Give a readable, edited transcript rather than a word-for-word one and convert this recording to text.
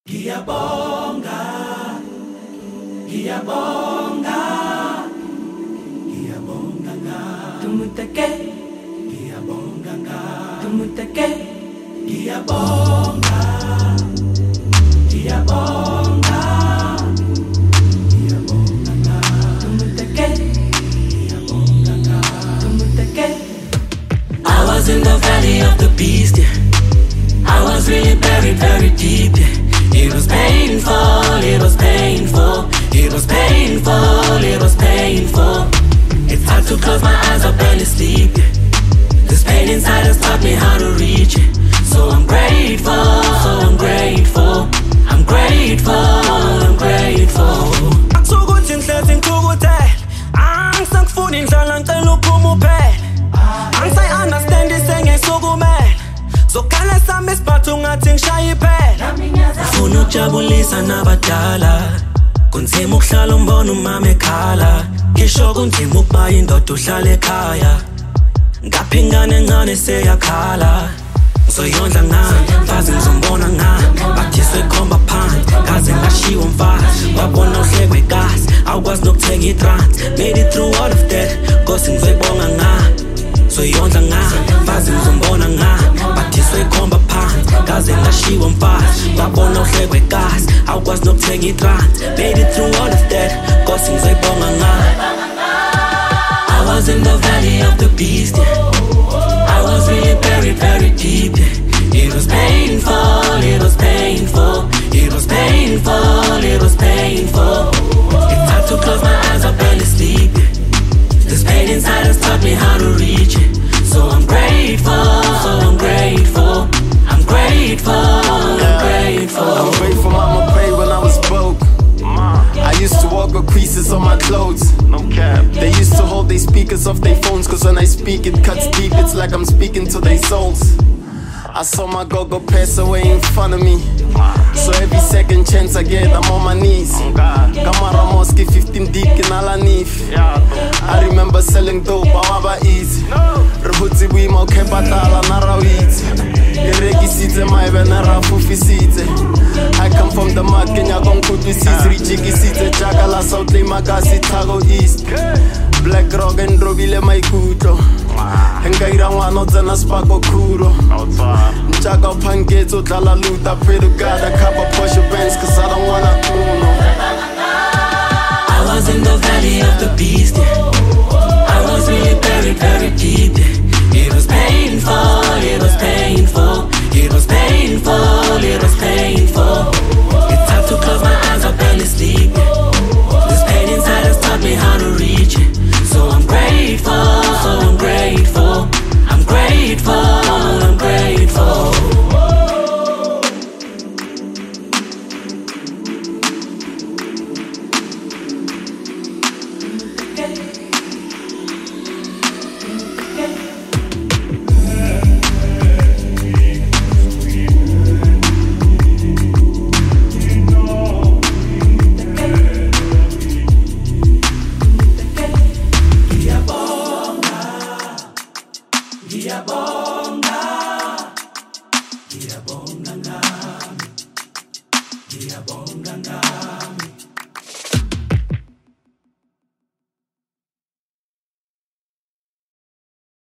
Ngiyabonga, ngiyabonga, ngiyabonga nga tumutake, ngiyabonga nga tumutake, ngiyabonga, ngiyabonga, ngiyabonga nga tumutake, ngiyabonga nga tumutake. I was in the valley of the beast, yeah. I was really buried very deep, yeah. It was painful, it was painful, it was painful, it was painful. It's hard to close my eyes, I barely sleep, yeah. This pain inside has taught me how to reach it. So I'm grateful, I'm grateful, I'm grateful, I'm grateful. Akusukuthi ngihlezi ngithukuthele, angisakufuni ngidlala ngicela uphuma uphele. Angisayi-understand isengisukumele, zokhala sami isiphathu ungathi ngishaye iphela. Ufuna ukujabulisa nabadala, kunzima ukuhlala umbona umama ekhala. Ngisho kunzima ukuba indoda uhlala ekhaya, ngapha ingane encane seyakhala. Ngizoyondla nga, mfazi ngizombona nga, bathi sekhomba phansi, kaze ngashiwa mfazi. Wabona uhlekwe kasi, awukwazi nokuthenga i-trans. Made it through all of that, Nkosi ngizoyibonga nga. Ngizoyondla nga, mfazi ngizombona nga, bathi sekhomba phansi, kaze ngashiwa mfazi. Wabona uhlekwe kasi, awukwazi nokuthenga i-trans. Made it through all of that, Nkosi ngizoyibonga nga. I was in the valley of the beast, yeah. I was really buried very deep, yeah. It was painful, it was painful, it was painful, it was painful. It's hard to close my eyes, I barely sleep, yeah. This pain inside has taught me how to reach it. So I'm grateful, I'm grateful, I'm grateful, I'm grateful. I'm grateful, mama prayed when I was broke. I used to walk with creases on my clothes. No cap. They used to hold their speakers off their phones, cause when I speak it cuts deep, it's like I'm speaking to their souls. I saw my go-go pass away in front of me, so every second chance I get, I'm on my knees. Kamara Mosque 15 deep in Alanif. I remember selling dope, awaba easy. Ruhuti wima ukepatala narawiti. Ireki sitze maive narafufi sitze. I come from the mud, Kenya konkutu sitze. Richiki sitze, Chakala, South Limagasi, Tago East. Black Rock and Robile Maikuto. Hengaira wano zena spako kuro. Nchaka pangeto dala luta. Pray to God I cop a Porsche Benz, cause I don't wanna Uno. I was in the valley of the beast, yeah. I was really buried very deep, yeah. It was painful, it was painful, it was painful, it was painful. It's hard to close my eyes, I barely sleep, yeah. This pain inside has taught me how to reach it. So I'm grateful, I'm grateful, I'm grateful, I'm grateful. Ngiyabonga,